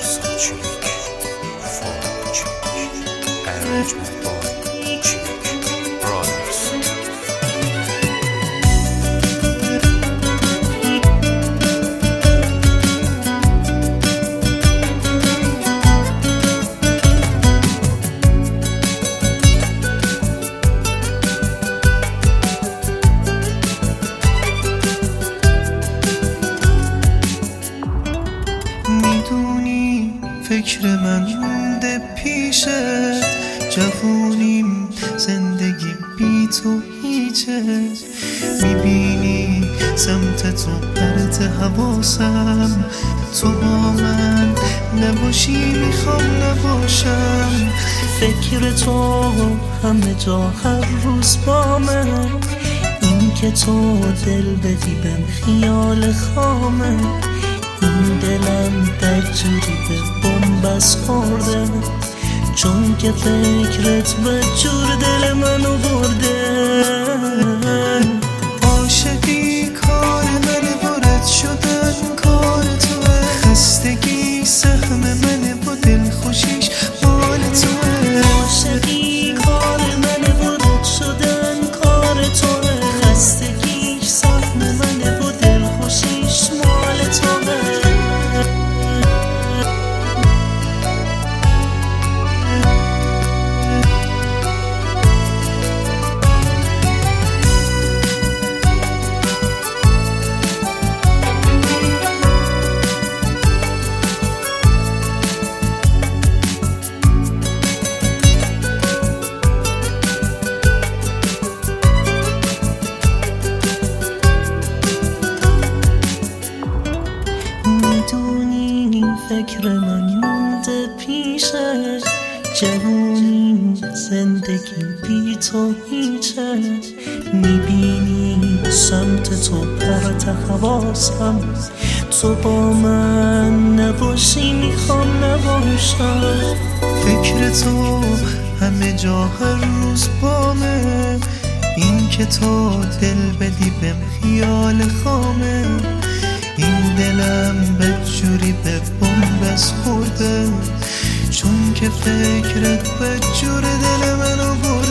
Chick, for Chick, arrangement by Chick Brothers. میدونی فکر من مونده پیشت، جوونیم زندگی بی تو هیچه. میبینی سمت تو پرت حواسم، تو با من نباشی میخوام نباشم. فکر تو همه جا هر روز با من، این که تو دل بدی بهم خیال خامه. این دلم در جوری به بنبست خورده، چون که فکرت به جور دل منو برده. عاشقی کار منه، وارد شدن کار توه. خستگی سهم منه، با دل خوشیش مال توه. عاشقی کار منه، وارد شدن کار توه. خستگیش سهم منه، با دل خوشیش مال توه. میدونی فکر من مونده پیشت، جوونی زندگی بی تو هیچه. میبینی سمت تو پرت حواسم، تو با من نباشی میخوام نباشم. فکر تو همه جا هر روز بامه، این که تو دل بدی بهم خیال خامه. این دلم به جوری به بنبست خورده، چون که فکرت به جور دل منو برده.